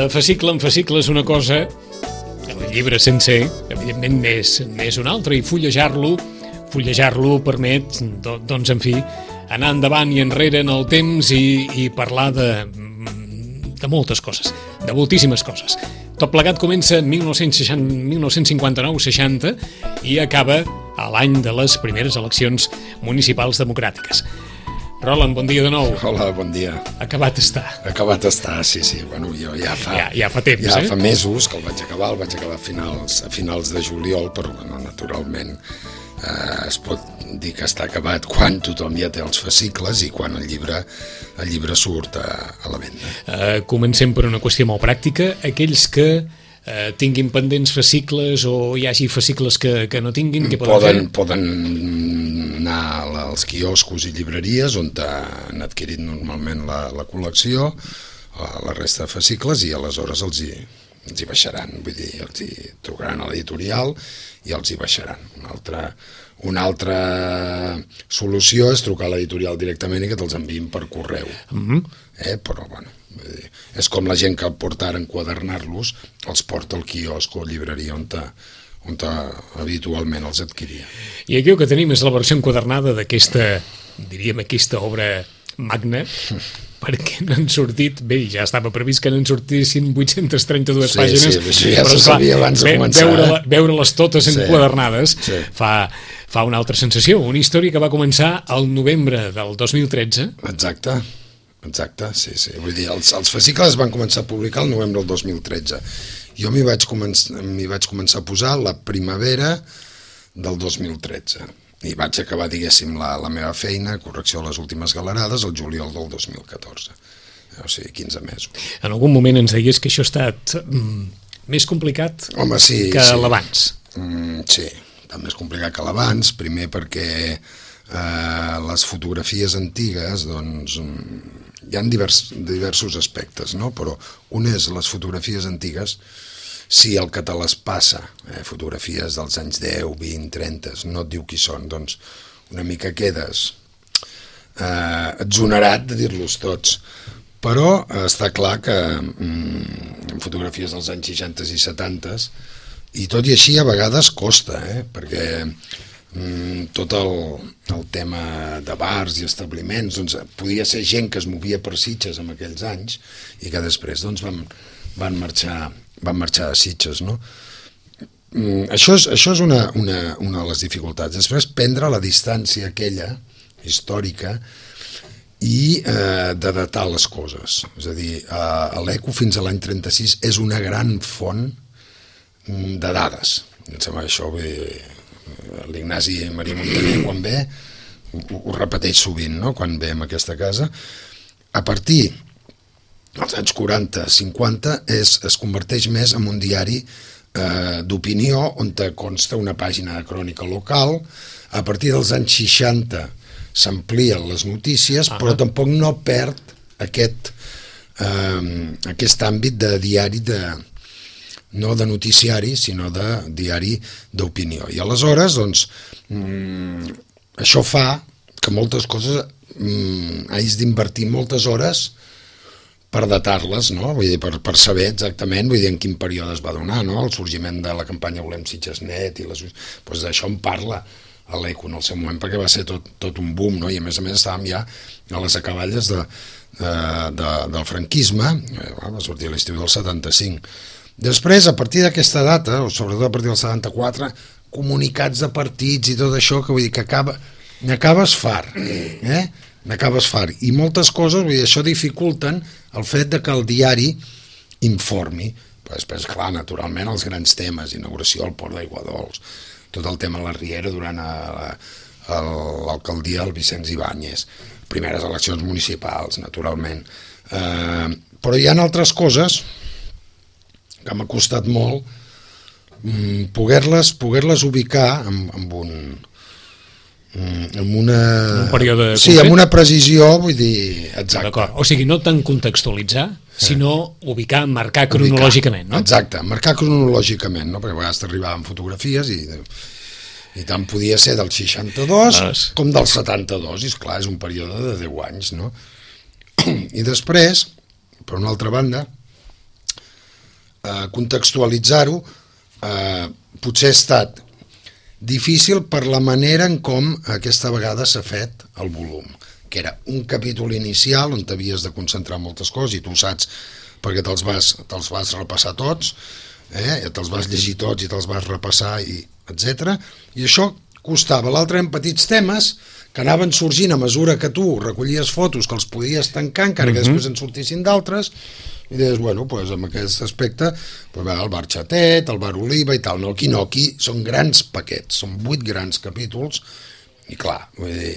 De fascicle en fascicle és una cosa, el llibre sencer, evidentment n'és una altra, i fullejar-lo permet, doncs, en fi, anar endavant i enrere en el temps i parlar de moltes coses, de moltíssimes coses. Tot plegat comença en 1959-60 i acaba a l'any de les primeres eleccions municipals democràtiques. Roland, bon dia de nou. Hola, bon dia. Acabat està. Acabat està, sí. Bueno, jo ja fa temps, ja fa mesos que el vaig acabar a finals de juliol, però bueno, naturalment es pot dir que està acabat quan tothom ja té els fascicles i quan el llibre surt a la venda. Comencem per una qüestió molt pràctica. Aquells que tinguin pendents fascicles o hi hagi fascicles que no tinguin, què poden fer? Poden anar als quioscos i llibreries on han adquirit normalment la col·lecció, la resta de fascicles, i aleshores els hi baixaran, vull dir, els hi trucaran a l'editorial i els hi baixaran. Una altra solució és trucar a l'editorial directament i que te'ls enviïn per correu. Però, bueno, és com la gent que porta ara enquadernar-los, els porta al quiosc o llibreria on habitualment els adquiria. I aquí el que tenim és la versió enquadernada d'aquesta obra magna, perquè n'han sortit, bé, ja estava previst que n'han sortissin 832 pàgines, sí, ja se sabia abans de començar. Veure-les totes enquadernades fa una altra sensació. Una història que va començar al novembre del 2013. Exacte, sí. Vull dir, els fascicles van començar a publicar el novembre del 2013. Jo m'hi vaig començar a posar la primavera del 2013 i vaig acabar, diguéssim, la meva feina, correcció de les últimes galerades, el juliol del 2014. O sigui, 15 mesos. En algun moment ens deies que això ha estat més complicat que l'abans. Sí, tan més complicat que l'abans, primer perquè les fotografies antigues, doncs, hi ha diversos aspectes, no? Però un és les fotografies antigues, si el que te les passa, fotografies dels anys 10, 20, 30, no et diu qui són, doncs una mica quedes exonerat de dir-los tots. Però està clar que fotografies dels anys 60 i 70, i tot i així a vegades costa, perquè tot el tema de bars i establiments, doncs podia ser gent que es movia per Sitges en aquells anys i que després doncs van marxar a Sitges, no? Això és una de les dificultats. Després, prendre la distància aquella històrica i de datar les coses. És a dir, l'ECO fins a l'any 36 és una gran font de dades. Em sembla això, l'Ignasi Maria Montaner, quan ve, ho repeteix sovint, no? Quan ve a aquesta casa. A partir dels anys 40-50 es converteix més en un diari d'opinió on te consta una pàgina de crònica local. A partir dels anys 60 s'amplien les notícies, però tampoc no perd aquest àmbit de diari no de noticiari, sinó de diari d'opinió. I aleshores, doncs, això fa que moltes coses hagis d'invertir moltes hores per datar-les, no? Vull dir, per saber exactament, en quin període es va donar, no? El sorgiment de la campanya Volem Sitges Net, doncs d'això en parla a l'ECO en el seu moment, perquè va ser tot un boom, no? I a més estàvem ja a les acaballes del franquisme, va sortir a l'estiu del 75. Després, a partir d'aquesta data, o sobretot a partir del 74, comunicats de partits i tot això, que vull dir que n'acabes fart, n'acabes fart. I moltes coses, vull dir, això dificulten el fet de que el diari informi. Però després, clar, naturalment, els grans temes, inauguració al Port d'Aiguadols, tot el tema de la Riera durant l'alcaldia del Vicenç Ibáñez, primeres eleccions municipals, naturalment. Però hi ha altres coses que m'ha costat molt poder-les ubicar amb un període concret? Sí, amb una precisió, vull dir, exacte. D'acord, o sigui, no tant contextualitzar, sinó ubicar, marcar cronològicament, no? Exacte, marcar cronològicament, no? Perquè a vegades t'arribaven fotografies i tant podia ser del 62 com del 72, i esclar, és un període de 10 anys, no? I després, per una altra banda, contextualitzar-ho, potser ha estat difícil per la manera en com aquesta vegada s'ha fet el volum, que era un capítol inicial on t'havies de concentrar moltes coses, i tu ho saps perquè te'ls vas repassar tots, te'ls vas llegir tots i te'ls vas repassar, etc. I això costava. L'altre eren petits temes que anaven sorgint a mesura que tu recollies fotos que els podies tancar, encara que després en sortissin d'altres, i deies, bueno, doncs en aquest aspecte el bar Xatet, el bar Oliva i tal. No, aquí són grans paquets, són 8 grans capítols, i clar, vull dir,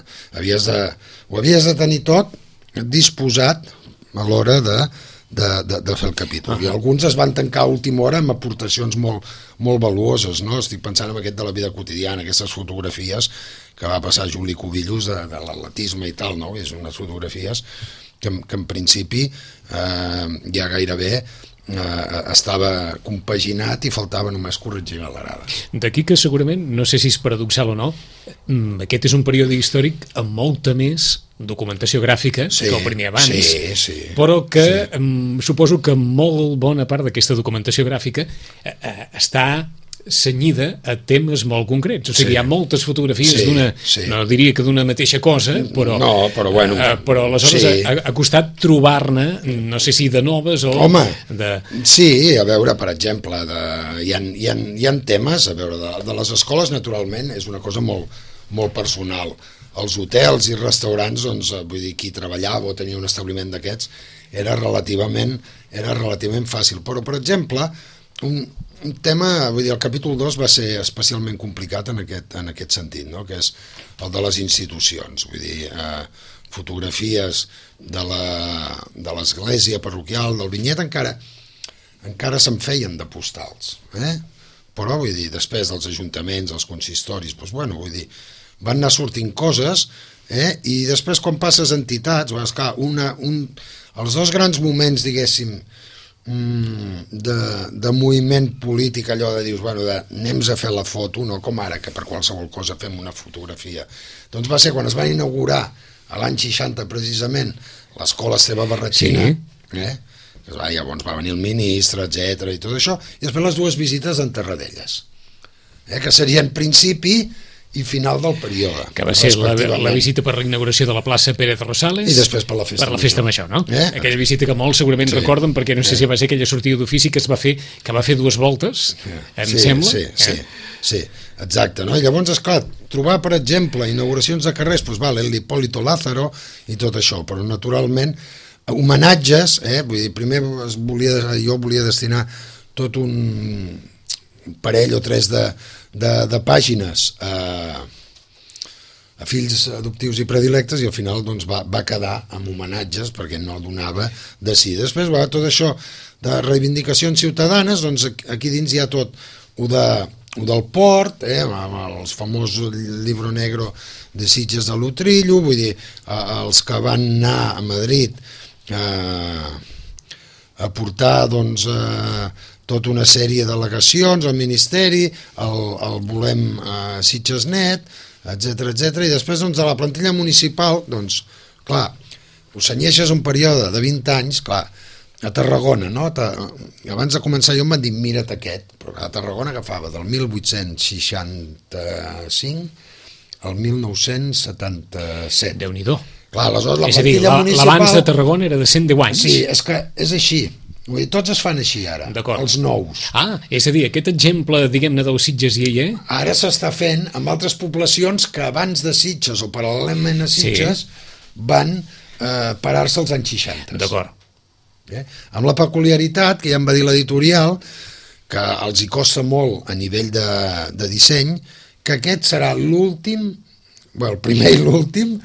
ho havies de tenir tot disposat a l'hora de fer el capítol. I alguns es van tancar a última hora amb aportacions molt valuoses, no? Estic pensant en aquest de la vida quotidiana, aquestes fotografies que va passar Juli Cubillos de l'atletisme i tal, no? És unes fotografies que en principi ja gairebé estava compaginat i faltava només corregir l'arada. D'aquí que segurament, no sé si és paradoxal o no, aquest és un període històric amb molta més documentació gràfica que el primer abans, però que suposo que molt bona part d'aquesta documentació gràfica està cenyida a temes molt concrets, o sigui, hi ha moltes fotografies no diria que d'una mateixa cosa, però però aleshores ha costat trobar-ne, no sé si de noves o... Home, sí, a veure, per exemple, hi ha temes, a veure, de les escoles, naturalment, és una cosa molt personal. Els hotels i restaurants, doncs, vull dir, qui treballava o tenia un establiment d'aquests, era relativament fàcil, però, per exemple, un tema, vull dir, el capítol 2 va ser especialment complicat en aquest sentit, no? Que és el de les institucions, vull dir, fotografies de l'església parroquial, del vinyet, encara se'n feien de postals, però, vull dir, després dels ajuntaments, els consistoris, doncs, bueno, vull dir, van anar sortint coses, i després quan passes a entitats, clar, els dos grans moments, diguéssim, de moviment polític, allò de dius, bueno, anem a fer la foto, no com ara, que per qualsevol cosa fem una fotografia. Doncs va ser quan es van inaugurar a l'any 60 precisament l'escola Esteve Barratxina, llavors va venir el ministre, etc i tot això, i després les dues visites en Terradelles, que serien principi i final del període. Que va ser la visita per la inauguració de la plaça Pérez Rosales. I després per la festa major, no? Aquella visita que molts segurament recorden, perquè no sé si va ser aquella sortida d'ofici que va fer 2 voltes, em sembla. Sí, exacte. No? I llavors, esclar, trobar, per exemple, inauguracions de carrers, doncs l'Hipólito Lázaro i tot això, però naturalment homenatges, vull dir, primer jo volia destinar tot un parell o 3 de pàgines a fills adoptius i predilectes, i al final doncs, va quedar amb homenatges perquè no donava de si. Després tot això de reivindicacions ciutadanes, doncs aquí dins hi ha tot ho del port, amb el famós Libro Negro de Sitges de l'Utrillo, vull dir, els que van anar a Madrid a portar doncs tota una sèrie de delegacions al Ministeri, el Volem Sitges Net, etc. I després, doncs, a la plantilla municipal, doncs, clar, ho cenyeixes un període de 20 anys, clar, a Tarragona, no? Abans de començar jo em van dir, mira't aquest, però a Tarragona agafava del 1865 al 1977. Déu-n'hi-do. Clar, aleshores la plantilla municipal... l'abans de Tarragona era de 110 anys. Sí, és que és així. Tots es fan així ara, els nous. És a dir, aquest exemple, diguem-ne, del Sitges Iaia... Ara s'està fent amb altres poblacions que abans de Sitges o paral·lelament a Sitges van parar-se als anys 60. D'acord. Amb la peculiaritat, que ja em va dir l'editorial, que els hi costa molt a nivell de disseny, que aquest serà l'últim, el primer i l'últim,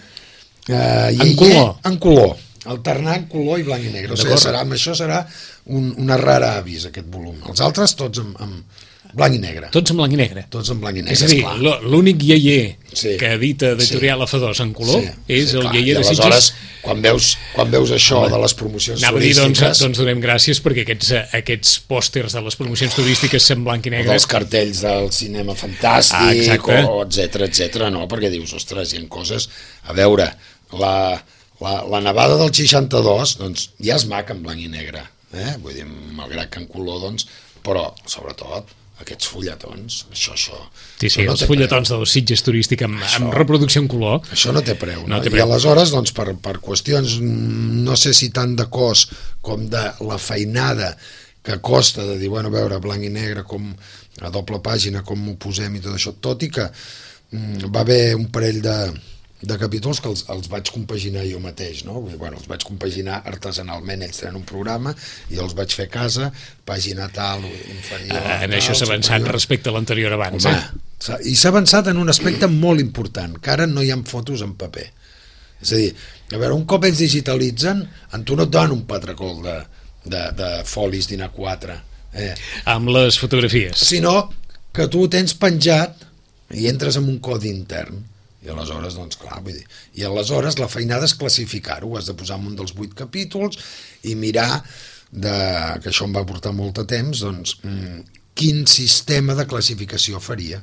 en color. Alternant color i blanc i negre. O sigui, això serà una rara avis, aquest volum. Els altres tots amb blanc i negre. Tots amb blanc i negre. És a dir, l'únic iaier que edita editorial AF2 en color és el iaier de Sitges. Aleshores, quan veus això de les promocions turístiques... Doncs donem gràcies perquè aquests pòsters de les promocions turístiques en blanc i negre... dels cartells del cinema fantàstic, etc. No, perquè dius, ostres, hi ha coses... A veure, la nevada del 62 doncs, ja és maca en blanc i negre, vull dir, malgrat que en color, doncs, però, sobretot, aquests fulletons, això... Sí, els fulletons de los Sitges turístic amb reproducció en color. Això no té preu, no? I aleshores, doncs, per qüestions, no sé si tant de cost com de la feinada que costa de dir, bueno, a veure, blanc i negre, com a doble pàgina, com ho posem i tot això, tot i que va haver un parell de capítols que els vaig compaginar jo mateix, no? Bueno, els vaig compaginar artesanalment, ells tenen un programa i els vaig fer a casa, pàgina tal, inferior... En això s'ha avançat respecte a l'anterior abans, I s'ha avançat en un aspecte molt important, que ara no hi ha fotos en paper. És a dir, a veure, un cop ells digitalitzen, en tu no et donen un patracol de folis d'A4, amb les fotografies, sinó que tu ho tens penjat i entres en un codi intern. I aleshores, doncs clar, vull dir, i aleshores la feinada és classificar-ho, has de posar en un dels 8 capítols i mirar, que això em va portar molt de temps, doncs, quin sistema de classificació faria.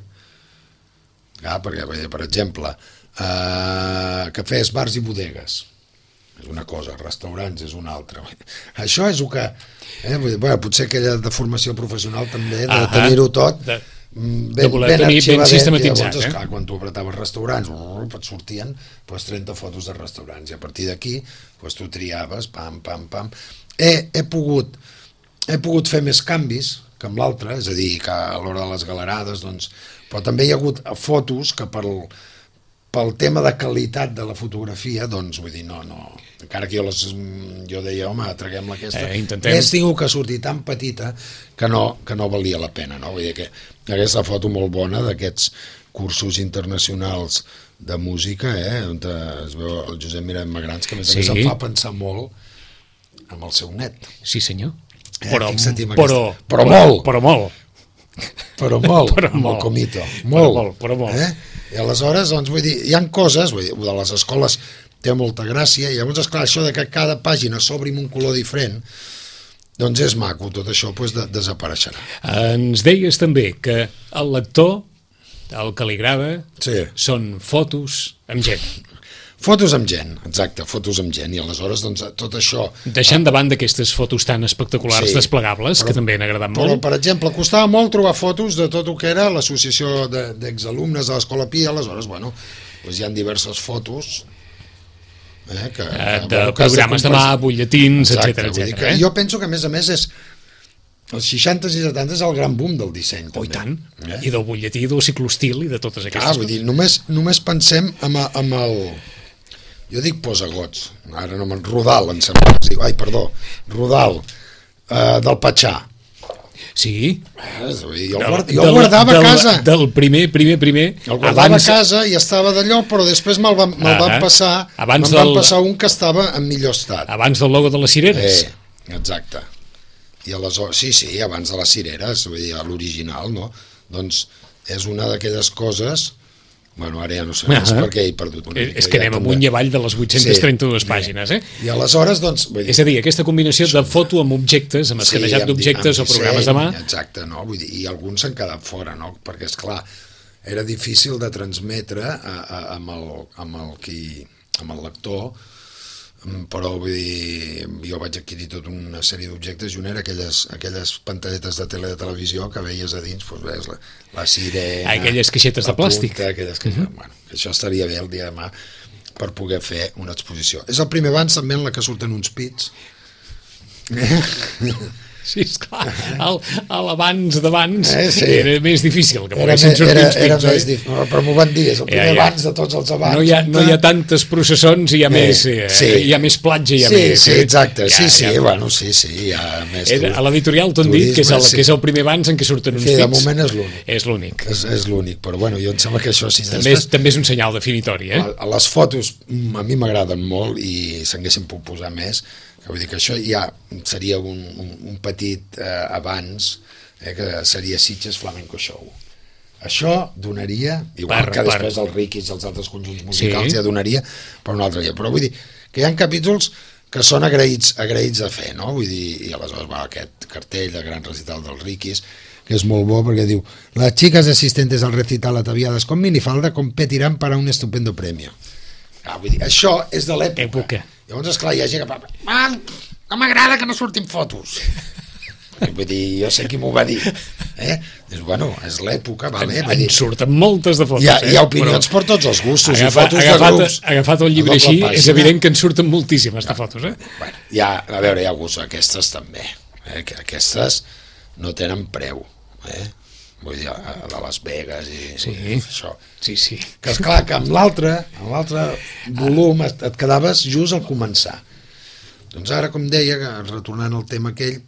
Perquè, per exemple, cafès, bars i bodegues, és una cosa, restaurants és una altra. Això és el que... potser aquella de formació professional també, de tenir-ho tot... de voler tenir ben sistematitzat. Llavors, esclar, quan tu apretaves restaurants, et sortien 30 fotos de restaurants, i a partir d'aquí tu triaves, pam, pam, pam. He pogut fer més canvis que amb l'altre, és a dir, que a l'hora de les galerades, doncs, però també hi ha hagut fotos que pel tema de qualitat de la fotografia, doncs, vull dir, no, encara que jo deia, home, traguem-la aquesta, més tinc que sortir tan petita que no valia la pena, no? Vull dir que aquesta foto molt bona d'aquests cursos internacionals de música, on es veu el Josep Miralles Magrans, que a més em fa pensar molt amb el seu net. Sí, senyor. Però molt, amb el Comito. Molt. I aleshores, doncs, vull dir, hi ha coses, vull dir, de les escoles té molta gràcia, i llavors, esclar, això de que cada pàgina s'obri amb un color diferent, doncs és maco, tot això desapareixerà. Ens deies també que el lector, el que li agrada, són fotos amb gent. Fotos amb gent, exacte, fotos amb gent, i aleshores, doncs, tot això... Deixant de banda aquestes fotos tan espectaculars desplegables, que també han agradat molt. Però, per exemple, costava molt trobar fotos de tot el que era l'associació d'exalumnes de l'Escola Pia, aleshores, bueno, doncs hi ha diverses fotos... de programes de mà, butlletins, etcètera. Jo penso que, a més, els 60s i 70s és el gran boom del disseny. Oh, i tant. I del butlletí, del ciclostil i de totes aquestes coses. Vull dir, només pensem amb el... Jo dic posagots, ara no me'n... Rodal, em sembla. Rodal, del Patxà. Sí. Jo el guardava a casa. Del primer. El guardava a casa i estava d'allò, però després me'l van passar un que estava en millor estat. Abans del logo de les cireres. Exacte. I aleshores, sí, abans de les cireres, vull dir, l'original, no? Doncs és una d'aquelles coses... Bueno, ara ja no sé més perquè he perdut una mica. És que anem amunt i avall de les 832 pàgines, I aleshores, doncs... És a dir, aquesta combinació de foto amb objectes, amb escanejat d'objectes o programes de mà... Exacte, no? Vull dir, i alguns s'han quedat fora, no? Perquè, esclar, era difícil de transmetre amb el lector, però vull dir, jo vaig adquirir tota una sèrie d'objectes i una era aquelles pantalletes de tele de televisió que veies a dins, doncs veus la sirena, aquelles caixetes de plàstic, bueno, que això estaria bé el dia de demà per poder fer una exposició. És el primer abans també en la que surten uns pits. Sí, esclar, l'abans d'abans era més difícil que poguessin sortir uns pits, però m'ho van dir, és el primer abans de tots els abans. No hi ha tantes processons i hi ha més platja, hi ha més... Sí, exacte, bueno, sí, hi ha més... A l'editorial t'ho han dit que és el primer abans en què surten uns pits. De moment és l'únic. És l'únic, però bueno, jo em sembla que això sí. També és un senyal definitori, Les fotos a mi m'agraden molt i s'haguessin pogut posar més. Vull dir que això ja seria un petit abans, que seria Sitges Flamenco Show. Això donaria, igual que després els Riquis i els altres conjunts musicals ja donaria per un altre dia. Però vull dir que hi ha capítols que són agraïts de fer, no? Vull dir, i aleshores va aquest cartell de gran recital dels Riquis, que és molt bo perquè diu: las chicas asistentes al recital ataviadas con minifalda competirán para un estupendo premio. Vull dir, això és de l'època. Llavors, esclar, hi ha gent que... no m'agrada que no surtin fotos. Vull dir, jo sé qui m'ho va dir. Dius, bueno, és l'època, vale? En surten moltes de fotos. Hi ha opinions per tots els gustos, i fotos de grups. Agafat el llibre així, és evident que en surten moltíssimes de fotos. Bueno, a veure, hi ha gustos, aquestes també. Que aquestes no tenen preu. Vull dir, de Las Vegas i això. Sí. Que esclar, que amb l'altre volum et quedaves just al començar. Doncs ara, com deia, retornant al tema aquell,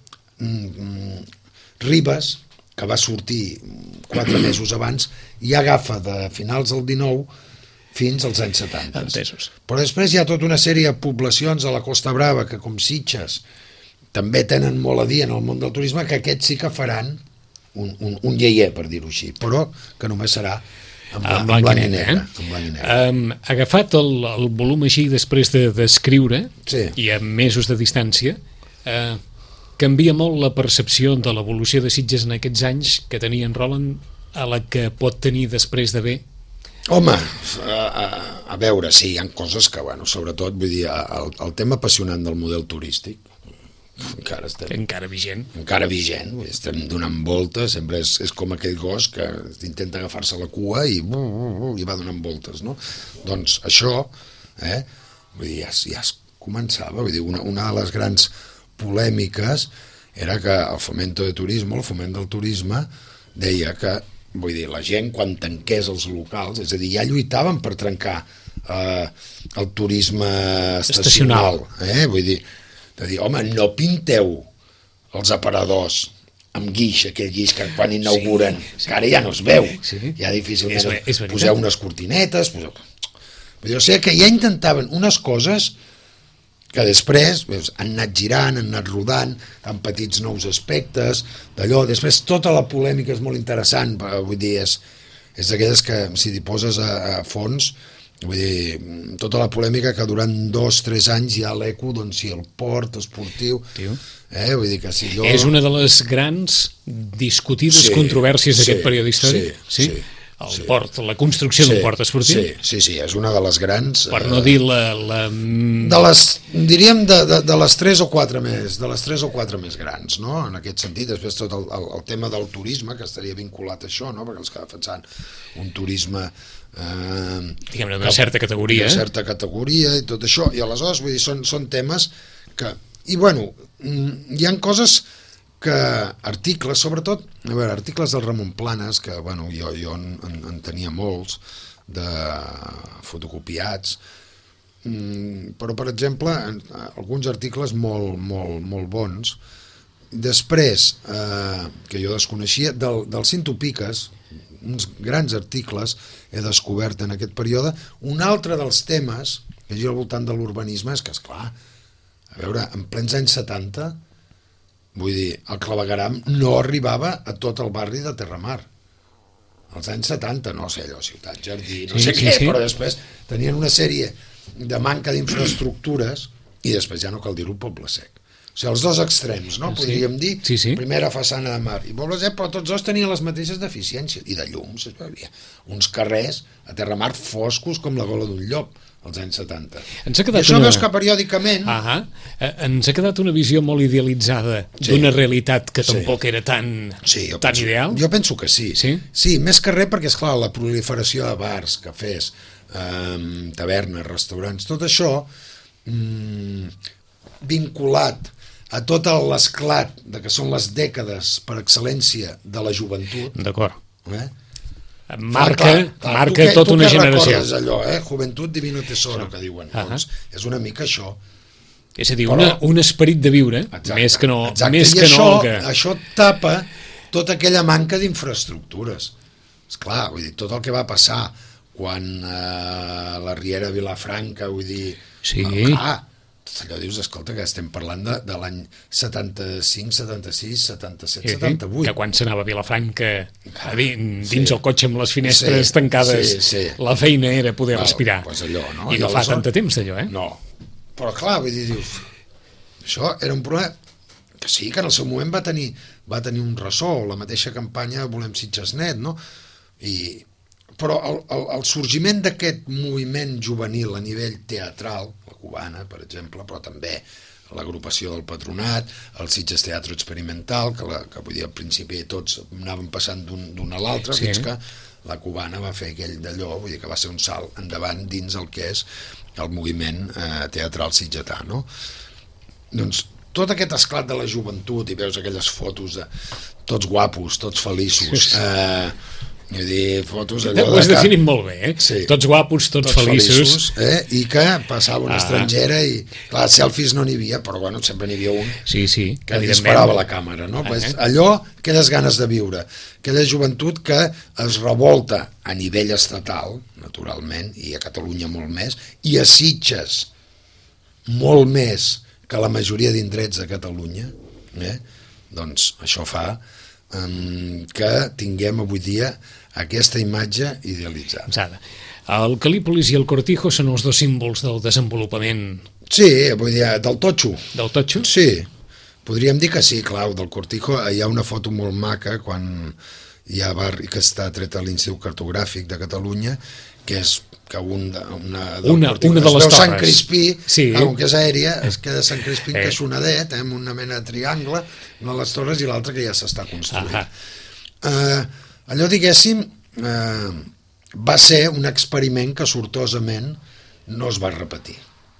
Ribes, que va sortir 4 mesos abans, ja agafa de finals del 19 fins als anys 70. Entesos. Però després hi ha tota una sèrie de poblacions a la Costa Brava que, com Sitges, també tenen molt a dir en el món del turisme, que aquests sí que faran un iaier, per dir-ho així, però que només serà en blanc i negre. Agafat el volum així després d'escriure, i amb mesos de distància, canvia molt la percepció de l'evolució de Sitges en aquests anys que tenia en Roland a la que pot tenir després d'haver? Home, a veure, sí, hi ha coses que, bueno, sobretot, vull dir, el tema apassionant del model turístic, encara vigent, estem donant voltes, sempre és com aquell gos que intenta agafar-se la cua i va donant voltes, no? Doncs això, vull dir, ja es començava, vull dir, una de les grans polèmiques era que el Fomento de Turismo, el Foment del Turisme, deia que, vull dir, la gent quan tanqués els locals, és a dir, ja lluitaven per trencar el turisme estacional. Vull dir, home, no pinteu els aparadors amb guix, aquell guix que quan inauguren, que ara ja no es veu, ja difícilment poseu unes cortinetes, vull dir, o sigui que ja intentaven unes coses que després han anat girant, han anat rodant, amb petits nous aspectes, d'allò, després tota la polèmica és molt interessant, vull dir, és d'aquelles que si t'hi poses a fons, vull dir, tota la polèmica que durant 2-3 anys hi ha l'eco, doncs sí, el port esportiu, vull dir que si allò... És una de les grans discutides controvèrsies d'aquest període històric? Sí. El port, la construcció d'un port esportiu? Sí, és una de les grans... Per no dir diríem de les 3 o 4 més grans, no? En aquest sentit, després tot el tema del turisme, que estaria vinculat a això, no? Perquè els que defensen un turisme... diguem-ne, d'una certa categoria. D'una certa categoria i tot això, i aleshores, vull dir, són temes que... I, bueno, hi ha coses... que articles, sobretot, a veure, articles del Ramon Planes, que, bueno, jo en tenia molts, de fotocopiats, però, per exemple, alguns articles molt bons. Després, que jo desconeixia, del Cinto Piques, uns grans articles he descobert en aquest període. Un altre dels temes que gira al voltant de l'urbanisme és que, esclar, a veure, en plens anys 70, vull dir, el clavegueram no arribava a tot el barri de Terramar. Als anys 70, no sé allò, Ciutat Jardí, no sé què, però després tenien una sèrie de manca d'infraestructures i després ja no cal dir-ho, Poble Sec. O sigui, els dos extrems, no? Podríem dir, primera façana de mar i Poble Sec, però tots dos tenien les mateixes deficiències, i de llums, hi havia uns carrers a Terramar foscos com la gola d'un llop, als anys 70. I això veus que periòdicament... Ens ha quedat una visió molt idealitzada d'una realitat que tampoc era tan ideal? Jo penso que sí. Sí, més que res perquè, esclar, la proliferació de bars, cafès, tavernes, restaurants, tot això vinculat a tot l'esclat de que són les dècades per excel·lència de la joventut. D'acord. Marca tota una generació. Tu que recordes allò, Juventud Divino Tesoro, que diuen. Doncs és una mica això. És a dir, un esperit de viure, més que no... I això tapa tota aquella manca d'infraestructures. Esclar, vull dir, tot el que va passar quan la Riera Vilafranca, vull dir... Clar, allò dius, escolta, que estem parlant de l'any 75, 76, 77, 78. Que quan s'anava a Vilafranca dins el cotxe amb les finestres tancades, la feina era poder respirar. I no fa tant de temps d'allò, No, però clar, vull dir, dius, això era un problema que sí, que en el seu moment va tenir un ressò, la mateixa campanya Volem Sitges Net, no? Però el sorgiment d'aquest moviment juvenil a nivell teatral, la cubana, per exemple, però també l'agrupació del Patronat, el Sitges Teatre Experimental, que vull dir, al principi tots anaven passant d'un a l'altre, fins que la cubana va fer aquell d'allò, vull dir que va ser un salt endavant dins el que és el moviment teatral sitgetà, no? Doncs tot aquest esclat de la joventut, i veus aquelles fotos de tots guapos, tots feliços, vull dir, fotos allò ho has definit molt bé, Sí. Tots guapos, tots feliços. I que passava una estrangera i, clar, selfies no n'hi havia, però bueno, sempre n'hi havia un Sí, que disparava la càmera, no? Pues allò, aquelles ganes de viure, aquella joventut que es revolta a nivell estatal, naturalment, i a Catalunya molt més, i a Sitges molt més que la majoria d'indrets de Catalunya, doncs això fa que tinguem avui dia aquesta imatge idealitzada. El Cal·lípolis i el Cortijo són els dos símbols del desenvolupament... Sí, vull dir, del totxo. Del totxo? Sí, podríem dir que sí, clar, del Cortijo hi ha una foto molt maca quan hi ha barri que està tret a l'Institut Cartogràfic de Catalunya, que és que una de les torres Sant Crispí, que és aèria, es queda Sant Crispí que és sonadet, amb una mena de triangle, una de les torres i l'altra que ja s'està construint. Allò, diguéssim, va ser un experiment que sortosament no es va repetir.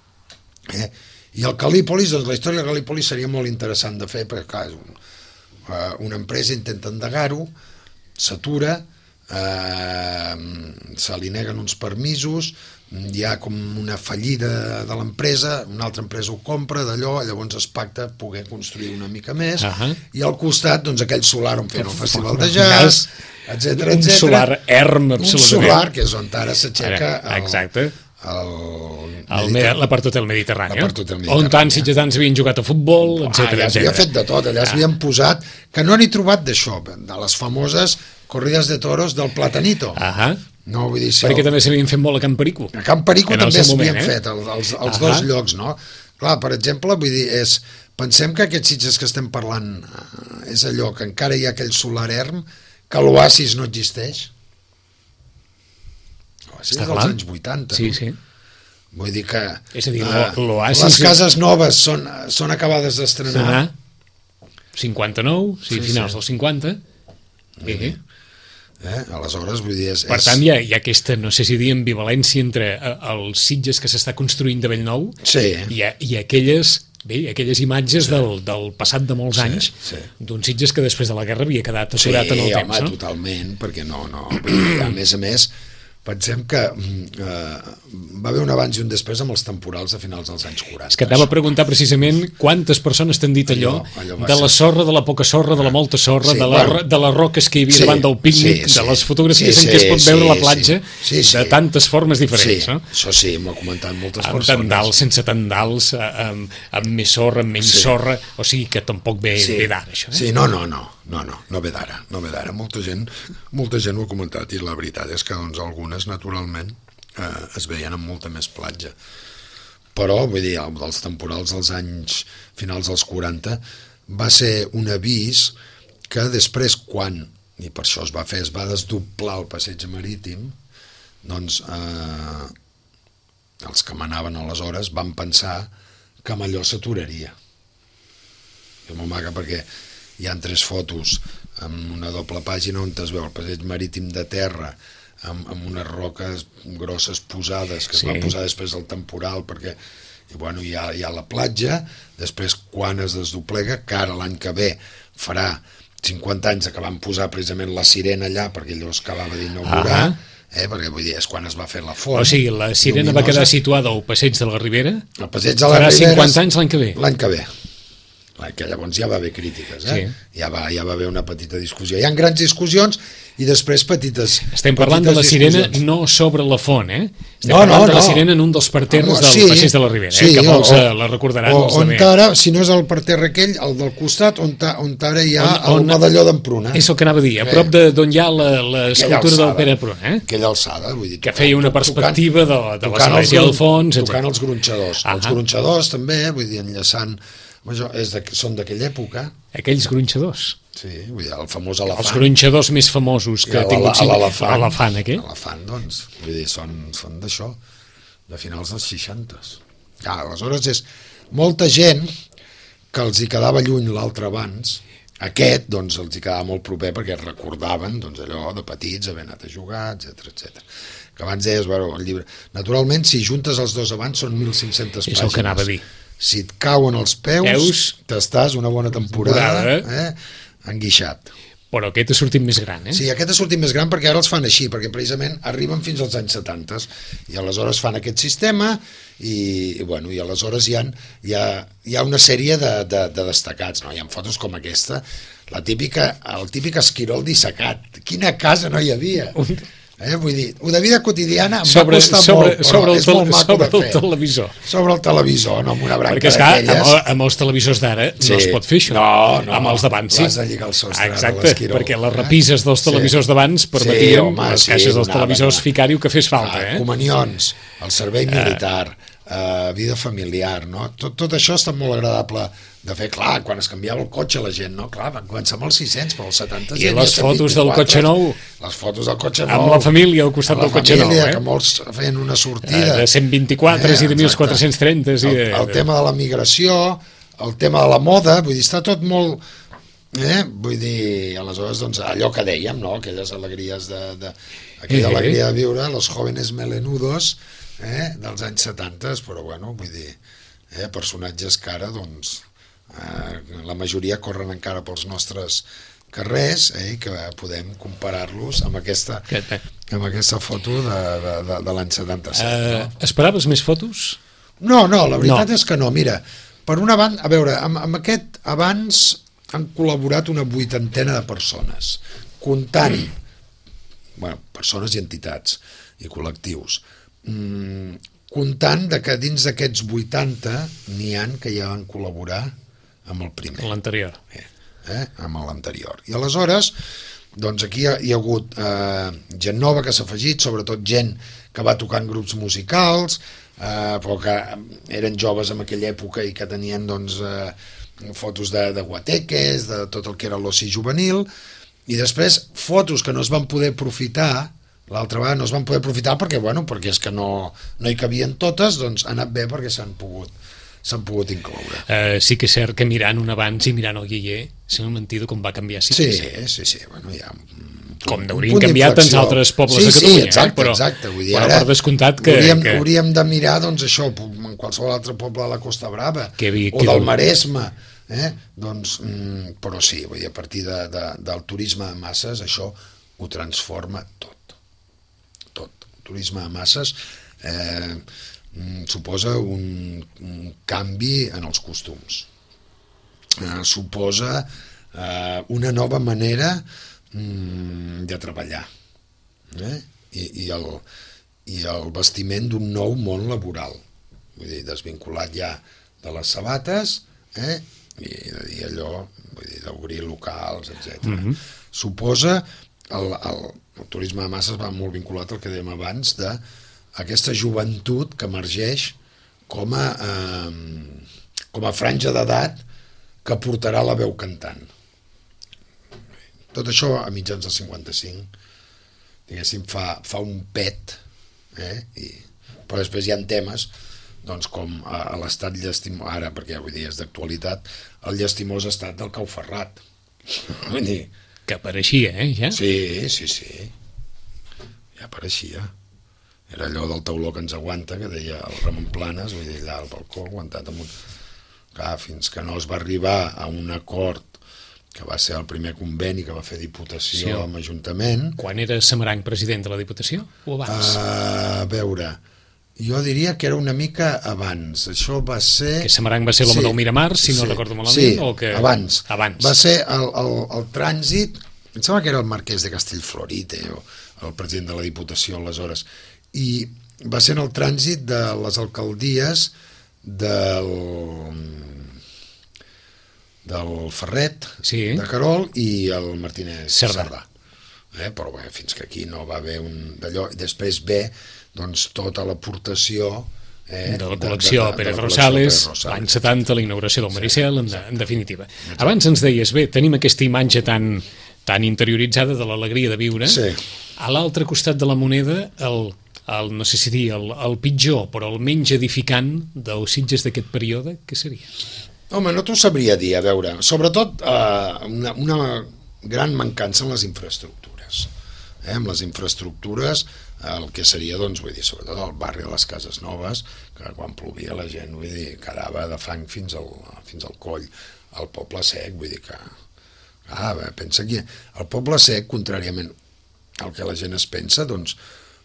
I el Cal·lípolis, doncs la història del Cal·lípolis seria molt interessant de fer, perquè clar, una empresa intenta endegar-ho, s'atura, se li neguen uns permisos, hi ha com una fallida de l'empresa, una altra empresa ho compra d'allò, llavors es pacta poder construir una mica més, i al costat doncs aquell solar on feien un festival de jazz, etcètera. Un solar erm, absolutament. Un solar, que és on ara s'aixeca la part del Mediterrani, on tants sitgetans havien jugat a futbol, etcètera. Allà s'havia fet de tot, allà s'havien posat, que no n'he trobat d'això, de les famoses corrides de toros del Platanito. No, vull dir, perquè també s'havien fet molt a Can Perico. A Can Perico també s'havien fet, els dos llocs, no? Clar, per exemple, vull dir, pensem que aquests Sitges que estem parlant és allò que encara hi ha aquell solar erm, que l'oasis no existeix. L'oasis és dels anys 80. Sí, sí. Vull dir que les cases noves són acabades d'estrenar. 59, finals dels 50. Aleshores, vull dir... Per tant, hi ha aquesta, no sé si dir, ambivalència entre els Sitges que s'està construint de Bellnou i aquelles imatges del passat de molts anys d'un Sitges que després de la guerra havia quedat aturat en el temps. Sí, home, totalment, perquè no. A més, pensem que va haver un abans i un després amb els temporals de finals dels anys 40. És que t'anava a preguntar precisament quantes persones t'han dit allò de la sorra, de la poca sorra, de la molta sorra, de les roques que hi havia davant del pícnic, de les fotografies en què es pot veure la platja de tantes formes diferents. Això sí, m'ho ha comentat moltes persones. Amb tendals, sense tendals, amb més sorra, amb menys sorra, o sigui que tampoc ve d'ara, això. Sí, no ve d'ara. Molta gent ho ha comentat i la veritat és que doncs algunes naturalment es veien amb molta més platja, però vull dir, dels temporals dels anys finals dels 40 va ser un avís que després quan, i per això es va desdoblar el passeig marítim, doncs els que manaven aleshores van pensar que amb allò s'aturaria. És molt maca perquè hi ha 3 fotos amb una doble pàgina on es veu el passeig marítim de terra amb unes roques grosses posades que es van posar després del temporal perquè hi ha la platja, després quan es desdoblega, que ara l'any que ve farà 50 anys que van posar precisament la sirena allà perquè allò es acabava d'inaugurar, perquè vull dir, és quan es va fer la font. O sigui, la sirena va quedar situada al passeig de la Ribera, el passeig de la Ribera farà 50 anys l'any que ve. L'any que ve. Que llavors ja va haver crítiques, ja va haver una petita discussió. Hi ha grans discussions i després petites... Estem parlant de la sirena no sobre la font, Estem parlant de la sirena en un dels parterres del passeig de la Ribera, que molts la recordaran. On ara, si no és el parterre aquell, el del costat, on ara hi ha el medalló d'en Pruna. És el que anava a dir, a prop d'on hi ha l'escultura del Pere Pruna. Aquella alçada, vull dir... Que feia una perspectiva de l'església al fons... Tocant els gronxadors. Els gronxadors també, vull dir, enllaçant... Són d'aquella època. Aquells gronxadors. Sí, vull dir, el famós elefant. Els gronxadors més famosos que ha tingut l'elefant aquell. L'elefant, doncs, vull dir, són d'això, de finals dels 60. Aleshores és molta gent que els hi quedava lluny l'altre abans, aquest doncs els hi quedava molt proper perquè recordaven doncs, allò de petits, haver anat a jugar, etc. Que abans deies, bueno, el llibre... Naturalment, si juntes els dos abans són 1.500 pàgines. És el que anava a dir. Si et cauen els peus t'estàs una bona temporada enguixat. Però aquest ha sortit més gran, Sí, aquest ha sortit més gran perquè ara els fan així, perquè precisament arriben fins als anys 70 i aleshores fan aquest sistema i aleshores hi ha una sèrie de destacats, no? Hi ha fotos com aquesta, el típic esquirol dissecat. Quina casa no hi havia? Vull dir, de vida quotidiana em va costar molt, però és molt maco de fer. Sobre el televisor, no amb una branca d'aquelles. Perquè, esclar, amb els televisors d'ara no es pot fer això. No, amb els d'abans sí. L'has de lligar el sostre de l'esquirol. Exacte, perquè les repises dels televisors d'abans permetien les caixes dels televisors ficar-hi el que fes falta. Comunions, el servei militar, vida familiar, no? Tot això està molt agradable de fer, clar, quan es canviava el cotxe la gent, no? Clar, van començar amb els 600, però els 70 i les fotos del cotxe nou. Les fotos del cotxe nou. Amb la família al costat del cotxe nou. Que molts feien una sortida. De 124 i de 1.430. El tema de la migració, el tema de la moda, vull dir, està tot molt... Vull dir, aleshores, doncs, allò que dèiem, no? Aquelles alegries aquella alegria de viure, los jóvenes melenudos dels anys 70, però bueno, vull dir, personatges que ara, doncs, la majoria corren encara pels nostres carrers i que podem comparar-los amb aquesta foto de l'any 77. No? Esperaves més fotos? No, la veritat és que no. Mira, per una banda, a veure, amb aquest abans han col·laborat una 80ena de persones, comptant persones i entitats i col·lectius, comptant que dins d'aquests 80 n'hi ha que ja van col·laborar amb el primer. L'anterior. Amb l'anterior. I aleshores, doncs aquí hi ha hagut gent nova que s'ha afegit, sobretot gent que va tocar en grups musicals, però que eren joves en aquella època i que tenien doncs, fotos de guateques, de tot el que era l'oci juvenil, i després fotos que no es van poder aprofitar, l'altra vegada no es van poder aprofitar perquè és que no hi cabien totes, doncs ha anat bé perquè s'han pogut incloure. Sí que és cert que mirant un abans i mirant el Guiller s'ha mentido com va canviar. Sí. Bueno, ja... Com n'haurien canviat tants altres pobles de Catalunya. Exacte. Vull dir, però per descomptat que... Hauríem de mirar, doncs, això, en qualsevol altre poble de la Costa Brava, o del Maresme, doncs, però sí, vull dir, a partir del turisme de masses, això ho transforma tot. El turisme de masses suposa un canvi en els costums, suposa una nova manera de treballar i el bastiment d'un nou món laboral, vull dir, desvinculat ja de les sabates i de dir allò, vull dir, d'obrir locals, etc. Suposa el turisme de masses va molt vinculat al que dèiem abans de aquesta joventut que emergeix com a franja d'edat que portarà la veu cantant. Tot això a mitjans del 55, diguéssim, fa un pet, però després hi ha temes doncs, com a l'estat llastimós, ara, perquè vull dir, és d'actualitat, el llastimós estat del Cau Ferrat. Vull dir... Que apareixia, ja? Sí. Ja apareixia. Era allò del tauló que ens aguanta, que deia el Ramon Planes, vull dir, allà al balcó, aguantat amb un... Clar, fins que no es va arribar a un acord que va ser el primer conveni que va fer Diputació amb Ajuntament. Quan era Samaranc president de la Diputació o abans? A veure, jo diria que era una mica abans. Això va ser... Que Samaranc va ser l'home del Miramar, si no recordo malament? Sí, o que... abans. Va ser el trànsit, em sembla que era el marquès de Castellflorit, el president de la Diputació aleshores, i va ser en el trànsit de les alcaldies del Ferret, de Querol, i el Martínez Cerdà. Però bé, fins que aquí no va haver un d'allò, i després ve doncs tota l'aportació de la col·lecció Pérez Rosales, l'any 70, la inauguració del Maricel, en definitiva. Abans ens deies, bé, tenim aquesta imatge tan interioritzada de l'alegria de viure. A l'altre costat de la moneda, el no sé si dir el pitjor, però el menys edificant dels Sitges d'aquest període, què seria? Home, no t'ho sabria dir, a veure. Sobretot una gran mancança en les infraestructures. Amb les infraestructures, el que seria, doncs, vull dir, sobretot el barri de les Cases Noves, que quan plovia la gent, vull dir, quedava de fang fins al coll. El Poble Sec, vull dir que... pensa que el Poble Sec, contràriament al que la gent es pensa, doncs,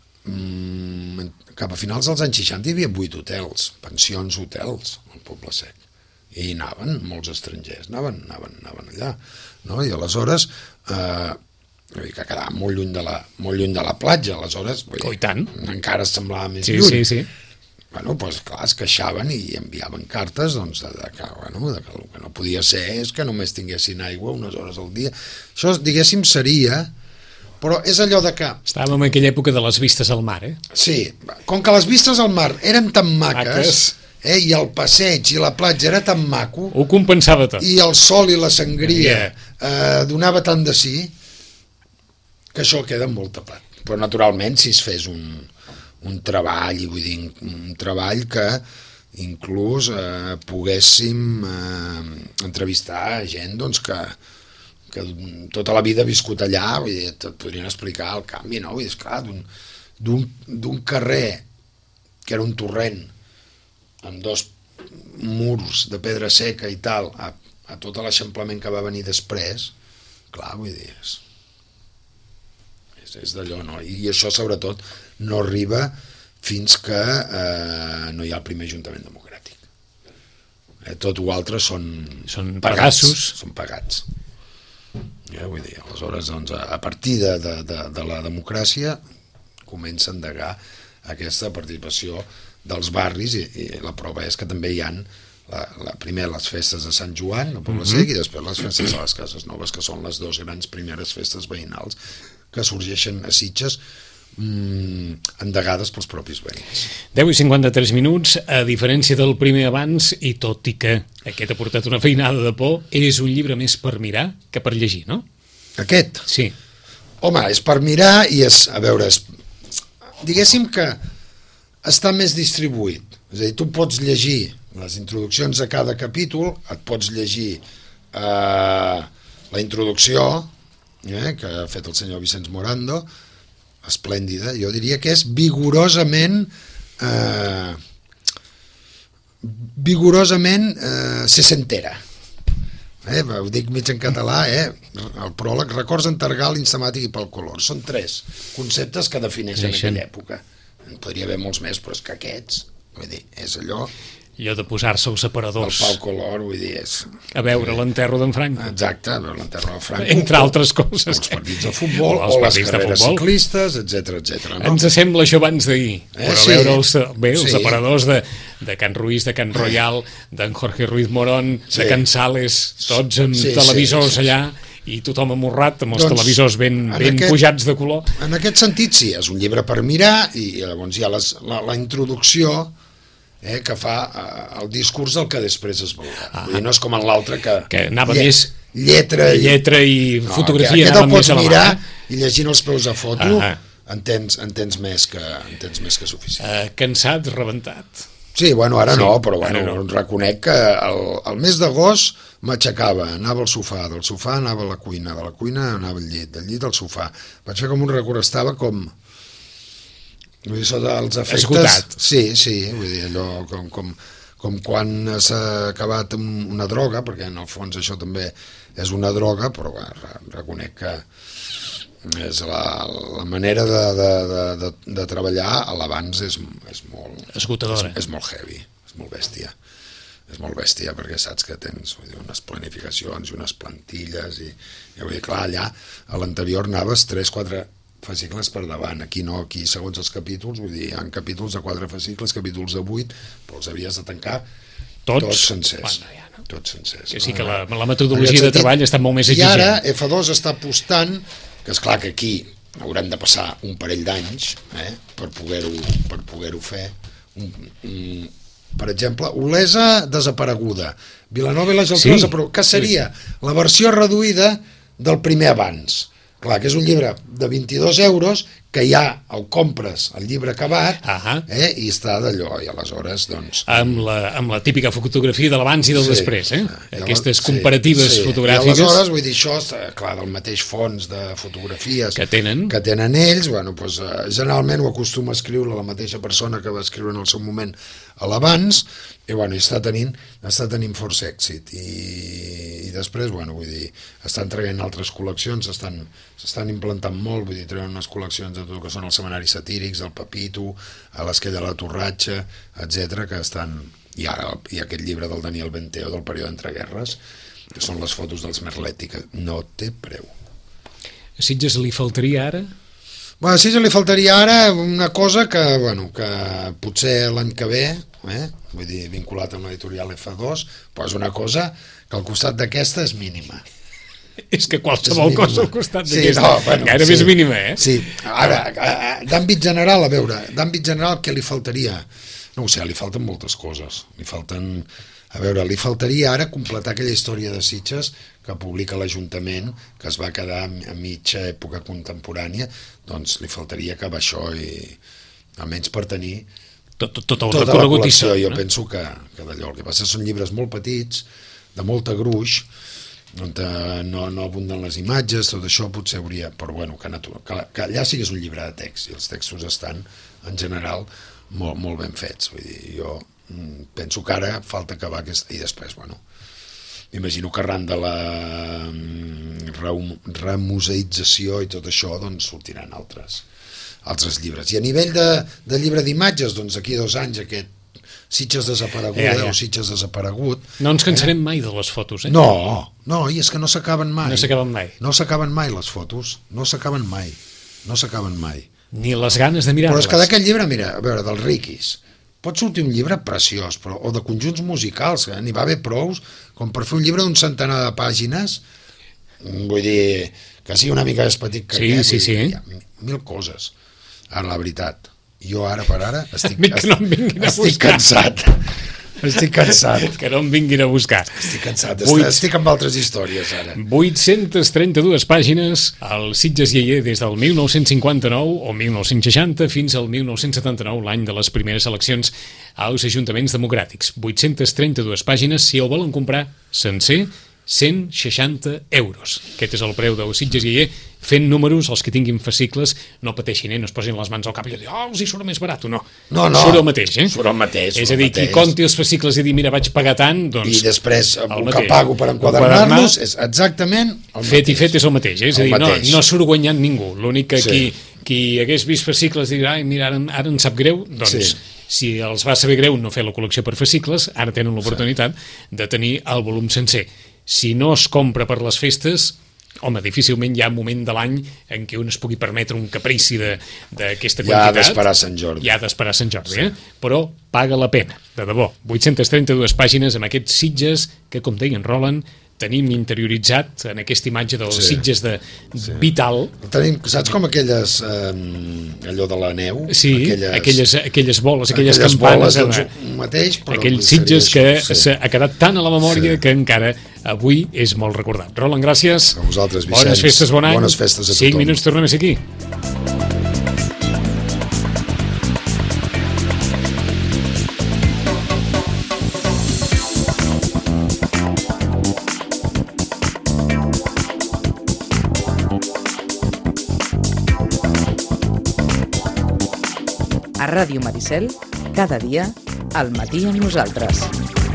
cap a finals dels anys 60 hi havia 8 hotels, pensions hotels, al Poble Sec. I anaven molts estrangers, anaven allà, no? I aleshores que quedava molt lluny de la platja, aleshores encara semblava més lluny. Sí. Bueno, doncs clar, es queixaven i enviaven cartes doncs, de que el que no podia ser és que només tinguessin aigua unes hores al dia. Això, diguéssim, seria... Però és allò de que... Estàvem en aquella època de les vistes al mar, Sí, com que les vistes al mar eren tan maques i el passeig i la platja era tan maco... Ho compensava tot. I el sol i la sangria donava tant de sí que això queda molt tapat. Però, naturalment, si es fes un treball, vull dir, un treball que inclús poguéssim entrevistar gent doncs, que tota la vida ha viscut allà, vull dir, et podrien explicar el canvi, no? Vull dir, esclar, d'un carrer que era un torrent amb 2 murs de pedra seca i tal, a tot l'eixamplament que va venir després, clar, vull dir, és d'allò, no? I això, sobretot, no arriba fins que no hi ha el primer Ajuntament Democràtic. Tot o altre són pagassos. Són pagats. Vull dir, aleshores, doncs, a partir de la democràcia comença a endegar aquesta participació dels barris i la prova és que també hi ha primer les festes de Sant Joan, el Poble Sec, i després les festes de les Cases Noves, que són les 2 grans primeres festes veïnals que sorgeixen a Sitges endegades pels propis veïns. 10:53, a diferència del primer abans, i tot i que aquest ha portat una feinada de por, és un llibre més per mirar que per llegir, no? Aquest? Sí. Home, és per mirar i diguéssim que està més distribuït. És a dir, tu pots llegir les introduccions a cada capítol, et pots llegir la introducció que ha fet el senyor Vicenç Morando, esplèndida, jo diria que és vigorosament sesentera. Ho dic mig en català, el pròleg, records en Targal, instamàtic i pel color. Són 3 conceptes que defineixen aquella època. En podria haver molts més, però és que aquests, vull dir, és allò de posar-se els aparadors. El Pau Color, vull dir, és... A veure l'enterro d'en Franco. Exacte, a veure l'enterro d'en Franco. Entre altres coses. Els partits de futbol, o les carreres ciclistes, etc. No? Ens sembla això abans d'ahir. Però veure els aparadors de Can Ruiz, de Can Royal, d'en Jorge Ruiz Morón, de Can Sales, tots amb televisors allà, i tothom amorrat amb els televisors ben pujats de color. En aquest sentit, sí, és un llibre per mirar, i llavors hi ha la introducció que fa el discurs del que després es veurà. Vull dir, no és com en l'altre que anava més lletra i fotografia. Aquest el pots mirar i llegint els peus a foto entens més que suficient. Cansat, rebentat. Sí, bueno, ara no, però bueno, reconec que el mes d'agost m'aixecava, anava al sofà, del sofà anava a la cuina, de la cuina anava al llit, del llit al sofà. Vaig fer com un record, estava com... Vull dir, sota els efectes... Esgotat. Sí, vull dir, allò com quan s'ha acabat una droga, perquè en el fons això també és una droga, però reconec que és la manera de treballar a l'abans és molt... Esgotadora. És molt heavy, és molt bèstia. És molt bèstia perquè saps que tens unes planificacions i unes plantilles i vull dir, clar, allà a l'anterior anaves 3-4 fascicles per davant, aquí no, aquí segons els capítols, vull dir, hi ha capítols de 4 fascicles, capítols de 8, però els havies de tancar tots sencers. Bueno, tots sencers. Que sí que la metodologia de treball està molt més exigent. I ara F2 està apostant, que és clar que aquí haurem de passar un parell d'anys per poder-ho fer. Per exemple, Olesa desapareguda, Vilanova i la Geltrú desapareguda, que seria la versió reduïda del primer abans. Clar, que és un llibre de 22 euros que ja el compres, el llibre acabat, i està d'allò, i aleshores, doncs... Amb la típica fotografia de l'abans i del després, aquestes comparatives fotogràfiques... I aleshores, vull dir, això, clar, del mateix fons de fotografies que tenen ells, bueno, doncs, generalment ho acostuma a escriure la mateixa persona que va escriure en el seu moment a l'abans, i bueno, està tenint força èxit, i després, bueno, vull dir, estan traient altres col·leccions, s'estan implantant molt, vull dir, treuen unes col·leccions de tot que són els setmanaris satírics, el Pepito, a l'Esquella de la Torratxa, etc, que estan... I ara hi ha aquest llibre del Daniel Benteo del període entre guerres, que són les fotos dels Merletti, que no té preu. A Sitges li faltaria ara? Bueno, a Sitges li faltaria ara una cosa que, bueno, que potser l'any que ve, vull dir, vinculat amb l'editorial F2, però és una cosa que al costat d'aquesta és mínima. És que qualsevol cosa al costat d'aquesta gairebé és mínima, Sí, ara, d'àmbit general, a veure, d'àmbit general què li faltaria? No ho sé, li falten moltes coses. Li faltaria ara completar aquella història de Sitges que publica l'Ajuntament, que es va quedar a mitja època contemporània, doncs li faltaria acabar això i almenys per tenir tota la col·lecció. Jo penso que d'allò, el que passa són llibres molt petits, de molta gruix, on no abunden les imatges, tot això potser hauria, però bueno, que allà sí que és un llibre de text, i els textos estan, en general, molt ben fets. Vull dir, jo penso que ara falta acabar aquesta, i després, bueno, m'imagino que arran de la remuseïtzació i tot això, doncs sortiran altres llibres. I a nivell de llibre d'imatges, doncs aquí 2 anys aquest Sitges desaparegut o Sitges desaparegut. No ens cansarem mai de les fotos, No, i és que no s'acaben mai. No s'acaben mai les fotos, no s'acaben mai. Ni les ganes de mirar-les. Però és que d'aquest llibre, mira, a veure, dels Riquis, pot sortir un llibre preciós, o de conjunts musicals, que n'hi va haver prous, com per fer un llibre d'un centenar de pàgines, vull dir, que sigui una mica més petit que aquest, hi ha 1000 coses. Ara, la veritat, jo ara per ara estic cansat. Estic cansat. Que no em vinguin a buscar. Estic cansat, estic amb altres històries ara. 832 pàgines al Sitges Iaia des del 1959 o 1960 fins al 1979, l'any de les primeres eleccions als ajuntaments democràtics. 832 pàgines, si el volen comprar sencer, 160 euros. Aquest és el preu del Sitges Iaia. Fent números, els que tinguin fascicles, no pateixin, no es posin les mans al cap i dir, els hi surt més barat o no. No. Surt el mateix, Surt el mateix. És a dir, qui compti els fascicles i dir, mira, vaig pagar tant, doncs... I després, el que pago per enquadernar-los és exactament el mateix. Fet i fet és el mateix, és a dir, no surt guanyant ningú. L'únic que qui hagués vist fascicles dirà, mira, ara em sap greu, doncs... Si els va saber greu no fer la col·lecció per fascicles, ara tenen l'oportunitat de tenir el volum sencer. Si no es compra per les festes, home, difícilment hi ha un moment de l'any en què un es pugui permetre un caprici d'aquesta quantitat. Ja ha d'esperar Sant Jordi. Però paga la pena, de debò. 832 pàgines amb aquests Sitges que, com deien Roland, tenim interioritzat en aquesta imatge dels Sitges de vital. Tenim, saps com aquelles, allò de la neu? Sí, aquelles boles, aquelles campanes. Mateix, aquells Sitges que ha quedat tant a la memòria que encara avui és molt recordat. Roland, gràcies. A vosaltres, Vicenç. Bones festes, bon any. Bones festes a tothom. 5 minuts, tornem a ser aquí. A Ràdio Maricel, cada dia, al matí amb nosaltres.